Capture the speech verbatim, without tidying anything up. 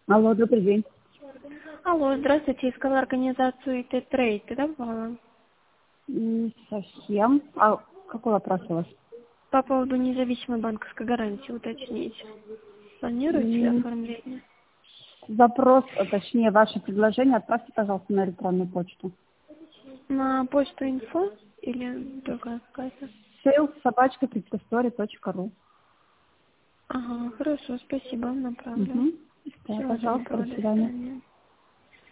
Алло, добрый день. Алло, здравствуйте, искала организацию ай ти-трейд, ты давала? Не совсем. А какой вопрос у вас? По поводу независимой банковской гарантии уточнить. Планируете М, оформление? Вопрос, а точнее, ваше предложение отправьте, пожалуйста, на электронную почту. На почту инфо или другая какая-то? Sales собачка криптостори точка ру. Ага, хорошо, спасибо, направлю. Угу. Да, Всего пожалуйста, доброго, до до свидания. свидания.